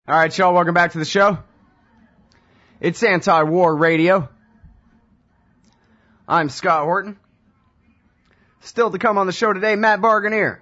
All right, y'all, welcome back to the show. It's Anti-War Radio. I'm Scott Horton. Still to come on the show today, Matt Barganier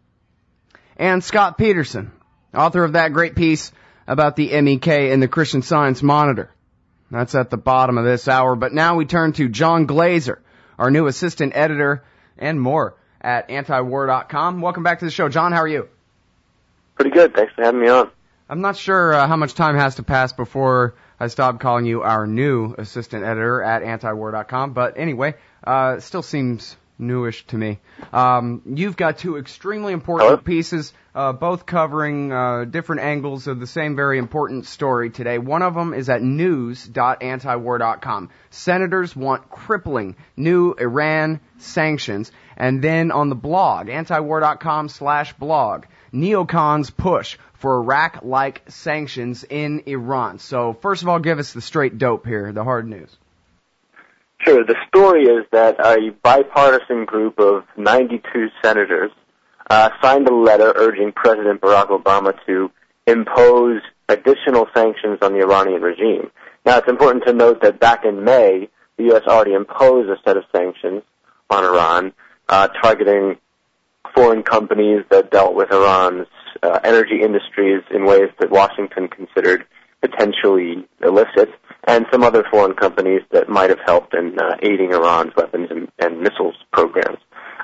and Scott Peterson, author of that great piece about the MEK and the Christian Science Monitor. That's at the bottom of this hour. But now we turn to John Glazer, our new assistant editor, and more at antiwar.com. Welcome back to the show. John, how are you? Pretty good. Thanks for having me on. I'm not sure how much time has to pass before I stop calling you our new assistant editor at antiwar.com, but anyway, it still seems newish to me. You've got two extremely important pieces, both covering different angles of the same very important story today. One of them is at news.antiwar.com. Senators want crippling new Iran sanctions. And then on the blog, antiwar.com/blog, neocons push for Iraq-like sanctions in Iran. So first of all, give us the straight dope here, the hard news. Sure. The story is that a bipartisan group of 92 senators signed a letter urging President Barack Obama to impose additional sanctions on the Iranian regime. Now, it's important to note that back in May, the U.S. already imposed a set of sanctions on Iran, targeting foreign companies that dealt with Iran's energy industries in ways that Washington considered potentially illicit, and some other foreign companies that might have helped in aiding Iran's weapons and missiles programs.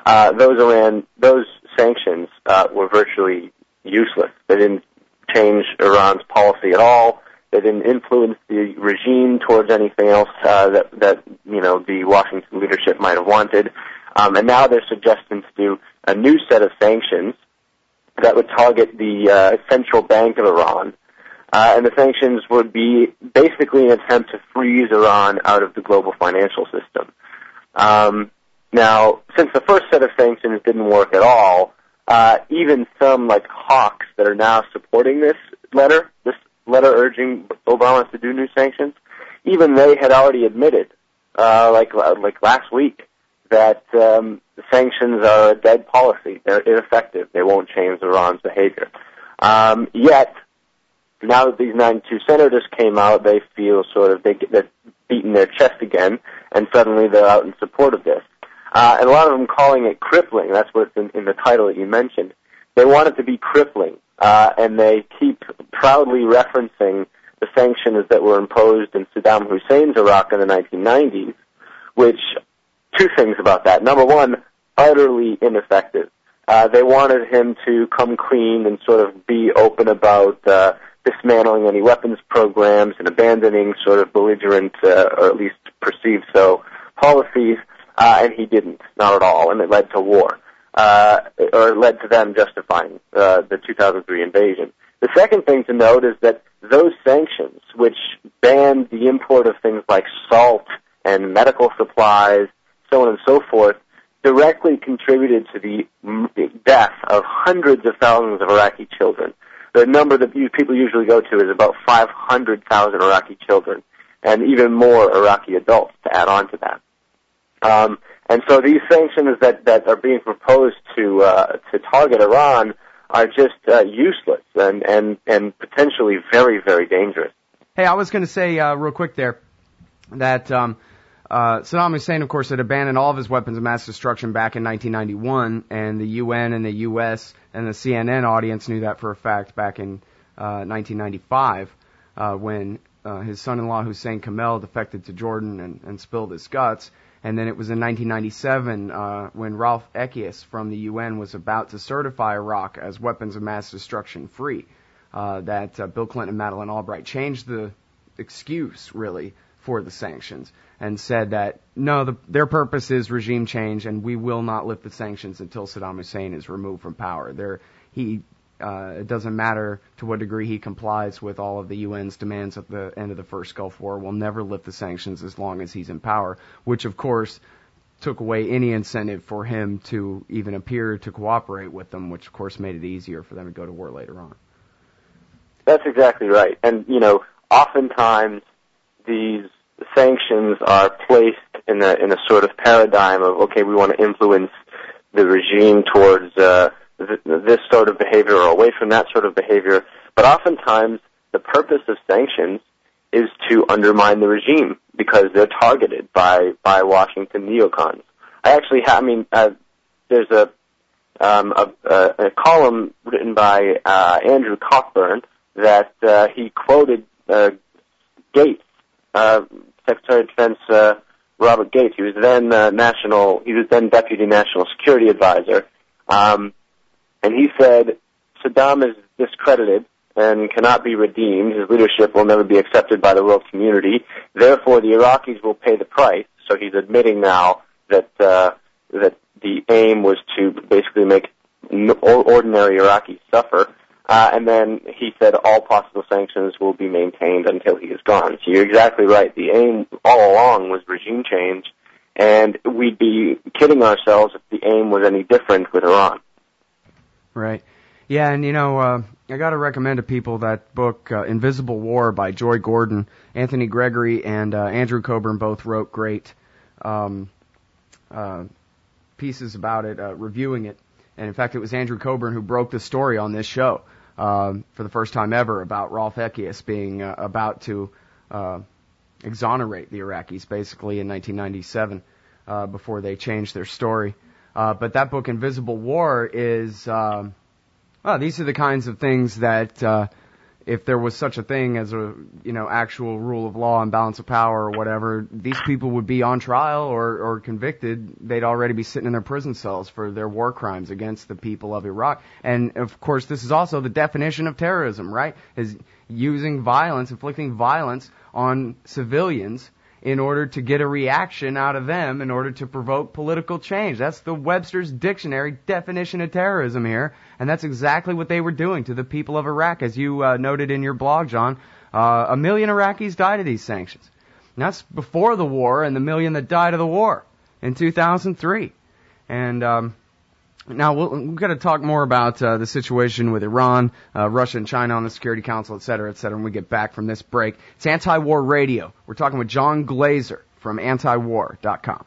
Those sanctions were virtually useless. They didn't change Iran's policy at all. They didn't influence the regime towards anything else that the Washington leadership might have wanted. And now they're suggesting to do a new set of sanctions that would target the central bank of Iran. And the sanctions would be basically an attempt to freeze Iran out of the global financial system. Now, since the first set of sanctions didn't work at all, even some like hawks that are now supporting this letter urging Obama to do new sanctions, even they had already admitted, like last week, that the sanctions are a dead policy. They're ineffective. They won't change Iran's behavior. Yet, now that these 92 senators came out, they feel they're beating their chest again, and suddenly they're out in support of this. And a lot of them calling it crippling. That's what's in the title that you mentioned. They want it to be crippling, and they keep proudly referencing the sanctions that were imposed in Saddam Hussein's Iraq in the 1990s, which, two things about that. Number one, utterly ineffective. They wanted him to come clean and sort of be open about dismantling any weapons programs and abandoning sort of belligerent, or at least perceived so, policies, and he didn't, not at all, and it led to war, or it led to them justifying the 2003 invasion. The second thing to note is that those sanctions, which banned the import of things like salt and medical supplies, so on and so forth, directly contributed to the death of hundreds of thousands of Iraqi children. The number that people usually go to is about 500,000 Iraqi children, and even more Iraqi adults to add on to that. And so these sanctions that are being proposed to target Iran are just useless and potentially very, very dangerous. Hey, I was going to say real quick there that Saddam Hussein, of course, had abandoned all of his weapons of mass destruction back in 1991, and the UN and the U.S. and the CNN audience knew that for a fact back in 1995 when his son-in-law Hussein Kamel defected to Jordan and spilled his guts. And then it was in 1997 when Ralph Ekias from the UN was about to certify Iraq as weapons of mass destruction free that Bill Clinton and Madeleine Albright changed the excuse, really, for the sanctions and said that, no, their purpose is regime change and we will not lift the sanctions until Saddam Hussein is removed from power. It doesn't matter to what degree he complies with all of the UN's demands at the end of the first Gulf War. We'll never lift the sanctions as long as he's in power, which, of course, took away any incentive for him to even appear to cooperate with them, which, of course, made it easier for them to go to war later on. That's exactly right. And, oftentimes these sanctions are placed in a sort of paradigm of, okay, we want to influence the regime towards this sort of behavior or away from that sort of behavior. But oftentimes the purpose of sanctions is to undermine the regime because they're targeted by Washington neocons. There's a column written by Andrew Cockburn that he quoted Gates, Secretary of Defense Robert Gates. He was then Deputy National Security Advisor, and he said Saddam is discredited and cannot be redeemed. His leadership will never be accepted by the world community. Therefore, the Iraqis will pay the price. So he's admitting now that the aim was to basically make ordinary Iraqis suffer. And then he said all possible sanctions will be maintained until he is gone. So you're exactly right. The aim all along was regime change, and we'd be kidding ourselves if the aim was any different with Iran. Right. Yeah, and I got to recommend to people that book, Invisible War by Joy Gordon. Anthony Gregory and Andrew Coburn both wrote great pieces about it, reviewing it. And in fact, it was Andrew Coburn who broke the story on this show for the first time ever about Rolf Ekius being about to exonerate the Iraqis, basically, in 1997 before they changed their story. But that book, Invisible War, is... these are the kinds of things that, if there was such a thing as a, actual rule of law and balance of power or whatever, these people would be on trial or convicted. They'd already be sitting in their prison cells for their war crimes against the people of Iraq. And, of course, this is also the definition of terrorism, right? Is using violence, inflicting violence on civilians in order to get a reaction out of them, in order to provoke political change. That's the Webster's Dictionary definition of terrorism here, and that's exactly what they were doing to the people of Iraq. As you noted in your blog, John, 1 million Iraqis died of these sanctions. And that's before the war and the million that died of the war in 2003. And now we've got to talk more about the situation with Iran, Russia and China on the Security Council, et cetera, when we get back from this break. It's Anti-War Radio. We're talking with John Glaser from antiwar.com.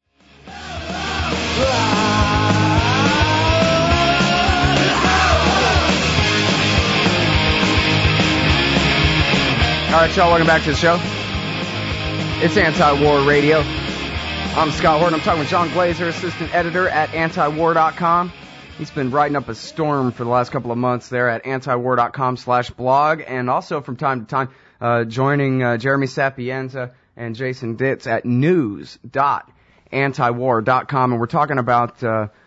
All right, y'all, welcome back to the show. It's Anti-War Radio. I'm Scott Horton. I'm talking with John Glaser, assistant editor at antiwar.com. He's been writing up a storm for the last couple of months there at antiwar.com/blog, and also from time to time joining Jeremy Sapienza and Jason Ditz at news.antiwar.com. And we're talking about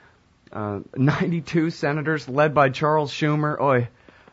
92 senators led by Charles Schumer,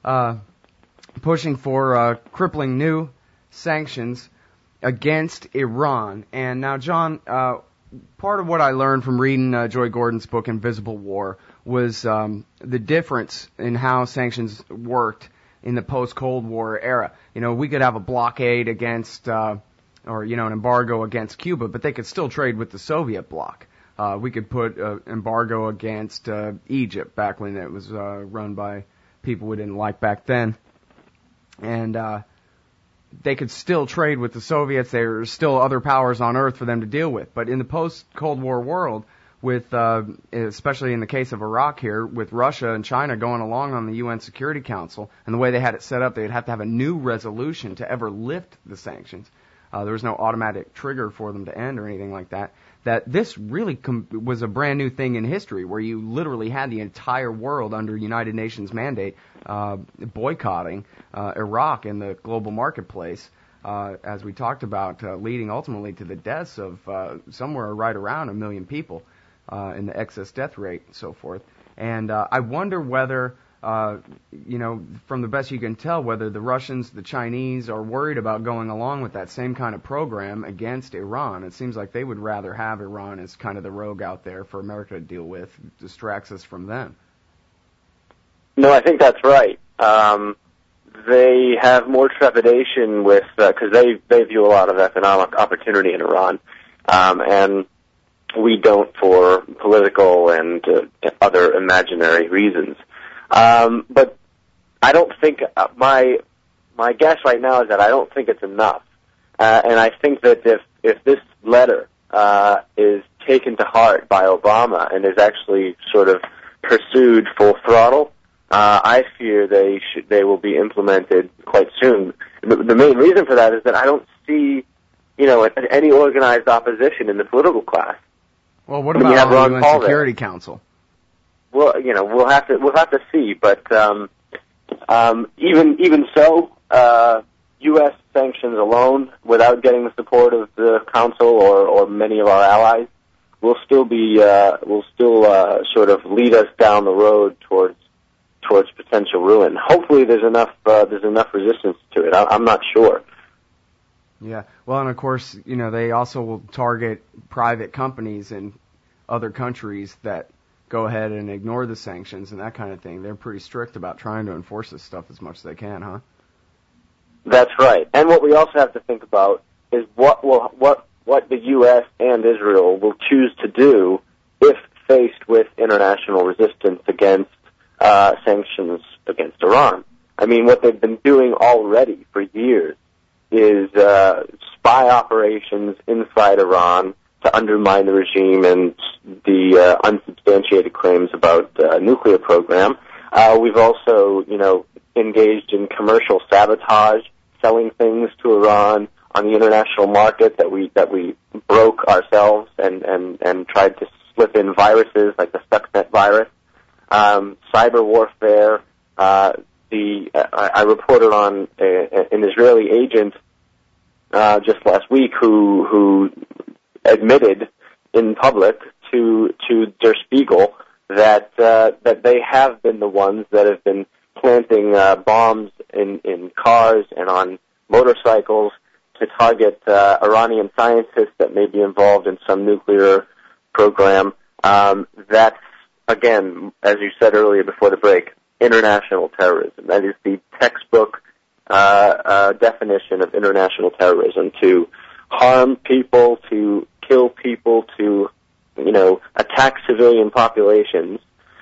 pushing for crippling new sanctions against Iran. And now, John, part of what I learned from reading Joy Gordon's book, Invisible War, was the difference in how sanctions worked in the post-Cold War era. We could have a blockade against, an embargo against Cuba, but they could still trade with the Soviet bloc. We could put embargo against Egypt back when it was run by people we didn't like back then. And they could still trade with the Soviets. There are still other powers on Earth for them to deal with. But in the post-Cold War world, with especially in the case of Iraq here, with Russia and China going along on the UN Security Council, and the way they had it set up, they'd have to have a new resolution to ever lift the sanctions. There was no automatic trigger for them to end or anything like that. That this really was a brand new thing in history, where you literally had the entire world under United Nations mandate boycotting Iraq in the global marketplace, as we talked about, leading ultimately to the deaths of somewhere right around 1 million people in the excess death rate and so forth. And I wonder whether, from the best you can tell, whether the Russians, the Chinese are worried about going along with that same kind of program against Iran. It seems like they would rather have Iran as kind of the rogue out there for America to deal with, distracts us from them. No, I think that's right. They have more trepidation with, because they view a lot of economic opportunity in Iran, and we don't for political and other imaginary reasons. But I don't think, my guess right now is that I don't think it's enough. And I think that if this letter is taken to heart by Obama and is actually sort of pursued full throttle, I fear they will be implemented quite soon. The main reason for that is that I don't see, any organized opposition in the political class. Well, what about the UN Security Council? Well, we'll have to see, but even so, U.S. sanctions alone, without getting the support of the Council or many of our allies, will still sort of lead us down the road towards potential ruin. Hopefully, there's enough resistance to it. I'm not sure. Yeah. Well, and of course, they also will target private companies in other countries that go ahead and ignore the sanctions and that kind of thing. They're pretty strict about trying to enforce this stuff as much as they can, huh? That's right. And what we also have to think about is what the U.S. and Israel will choose to do if faced with international resistance against sanctions against Iran. I mean, what they've been doing already for years is spy operations inside Iran to undermine the regime and the unsubstantiated claims about the nuclear program. We've also, engaged in commercial sabotage, selling things to Iran on the international market that we broke ourselves and tried to slip in viruses like the Stuxnet virus. Cyber warfare. I reported on an Israeli agent just last week who admitted in public to Der Spiegel that they have been the ones that have been planting bombs in cars and on motorcycles to target Iranian scientists that may be involved in some nuclear program. That's, again, as you said earlier before the break, international terrorism. That is the textbook definition of international terrorism: to harm people, to kill people, to attack civilian populations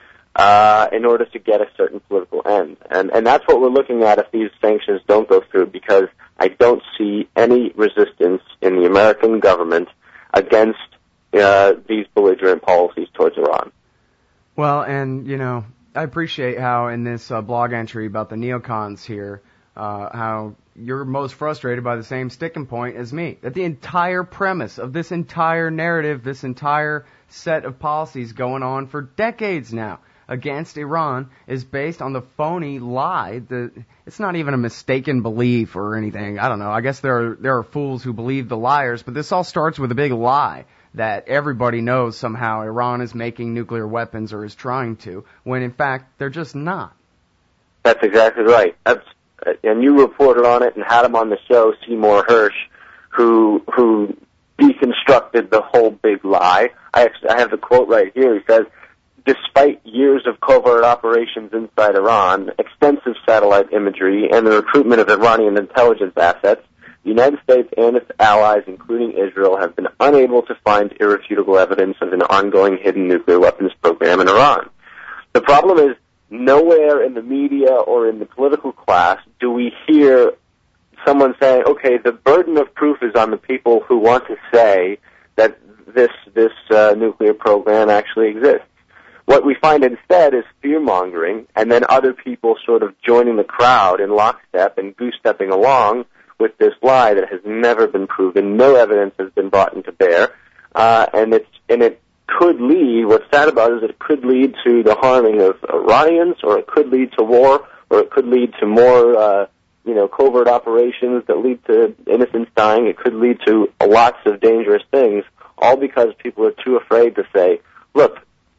in order to get a certain political end. And that's what we're looking at if these sanctions don't go through, because I don't see any resistance in the American government against these belligerent policies towards Iran. Well, and, I appreciate how in this blog entry about the neocons here, how you're most frustrated by the same sticking point as me. That the entire premise of this entire narrative, this entire set of policies going on for decades now against Iran is based on the phony lie. It's not even a mistaken belief or anything. I don't know. I guess there are fools who believe the liars, but this all starts with a big lie that everybody knows somehow Iran is making nuclear weapons or is trying to, when in fact they're just not. That's exactly right. And you reported on it and had him on the show, Seymour Hersh, who deconstructed the whole big lie. I have the quote right here. He says, "Despite years of covert operations inside Iran, extensive satellite imagery, and the recruitment of Iranian intelligence assets, the United States and its allies, including Israel, have been unable to find irrefutable evidence of an ongoing hidden nuclear weapons program in Iran." The problem is, nowhere in the media or in the political class do we hear someone saying, okay, the burden of proof is on the people who want to say that this nuclear program actually exists. What we find instead is fear-mongering, and then other people sort of joining the crowd in lockstep and goose-stepping along with this lie that has never been proven. No evidence has been brought into bear, and it could lead. What's sad about it is it could lead to the harming of Iranians, or it could lead to war, or it could lead to more, covert operations that lead to innocents dying. It could lead to lots of dangerous things, all because people are too afraid to say, look,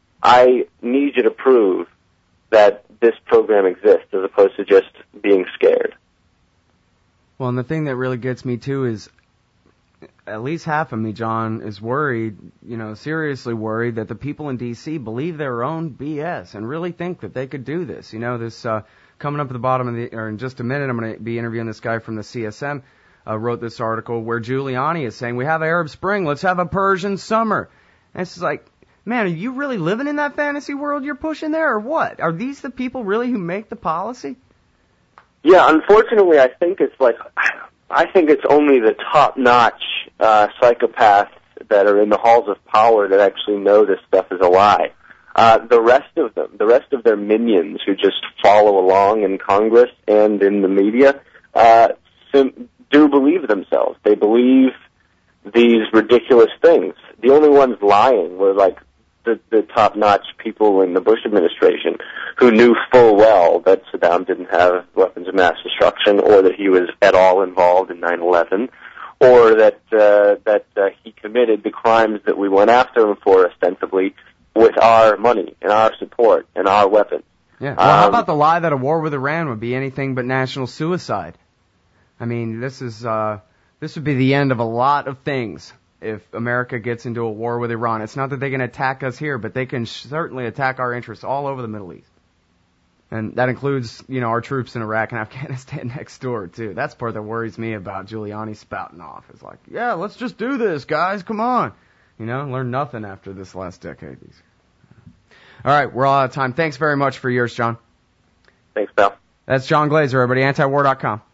I need you to prove that this program exists, as opposed to just being scared. Well, and the thing that really gets me, too, is at least half of me, John, is worried, seriously worried that the people in D.C. believe their own BS and really think that they could do this. This coming up at the bottom of or in just a minute, I'm going to be interviewing this guy from the CSM, wrote this article where Giuliani is saying, we have Arab Spring, let's have a Persian summer. And it's like, man, are you really living in that fantasy world you're pushing there, or what? Are these the people really who make the policy? Yeah, unfortunately, I think it's only the top-notch psychopaths that are in the halls of power that actually know this stuff is a lie. The rest of their minions who just follow along in Congress and in the media, do believe themselves. They believe these ridiculous things. The only ones lying were like the top-notch people in the Bush administration who knew full well that Saddam didn't have weapons of mass destruction, or that he was at all involved in 9/11, or that he committed the crimes that we went after him for ostensibly with our money and our support and our weapons. Yeah. Well, how about the lie that a war with Iran would be anything but national suicide? I mean, this would be the end of a lot of things if America gets into a war with Iran. It's not that they can attack us here, but they can certainly attack our interests all over the Middle East. And that includes, our troops in Iraq and Afghanistan next door, too. That's the part that worries me about Giuliani spouting off. It's like, yeah, let's just do this, guys. Come on. Learn nothing after this last decade. All right, we're all out of time. Thanks very much for yours, John. Thanks, pal. That's John Glazer, everybody. Antiwar.com.